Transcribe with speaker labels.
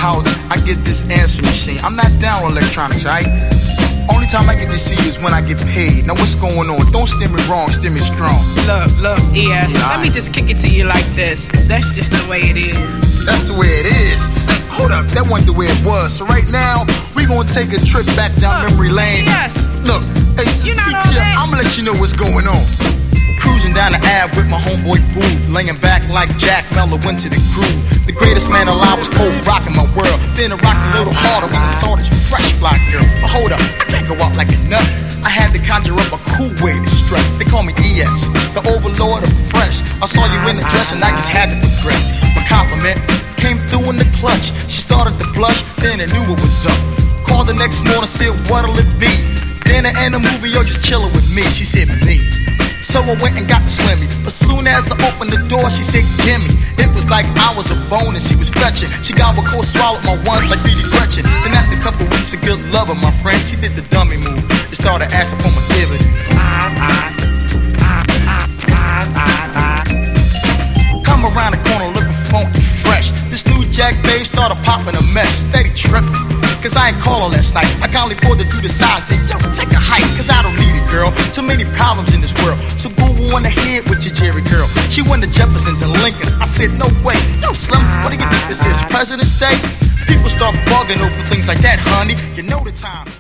Speaker 1: house, I get this answer machine. I'm not down on electronics, right? Only time I get to see you is when I get paid. Now what's going on? Don't steer me wrong, steer me strong.
Speaker 2: Look, ES, let me just kick it to you like this. That's just the way it is.
Speaker 1: That's the way it is. Hold up, that wasn't the way it was. So right now, we gonna take a trip back down memory lane.
Speaker 2: Yes.
Speaker 1: Look, hey, teacher, I'ma let you know what's going on. Cruising down the Ave with my homeboy Boo, laying back like Jack Mello into the groove. The greatest man alive was cold rocking my world. Then it rocked a little harder when I saw this fresh fly girl. But hold up, I can't go out like a nut. I had to conjure up a cool way to stress. They call me ES, the overlord of fresh. I saw you in the dress and I just had to progress. My compliment came through in the clutch. She started to blush, then I knew it was up. Called the next morning, said what'll it be? Then I end the movie, yo, just chillin' with me. She said me. So I went and got the Slimmy. But soon as I opened the door, she said, gimme. It was like I was a bone and she was fetching. She gobbled cold, swallowed my ones like Didi Gretchen. Then after a couple weeks of good loving, my friend, she did the dummy move and started asking for my dividend. Come around the corner looking funky fresh. This new Jack babe started popping a mess. Steady tripping, cause I ain't call her last night. I kindly pulled her to the side and said, yo, take a hike, cause I don't need it, girl. Too many problems in this world, so go on ahead with your Jerry girl. She went to Jefferson's and Lincoln's. I said, no way. Yo, Slim, what do you think this is, President's Day? People start bugging over things like that, honey. You know the time.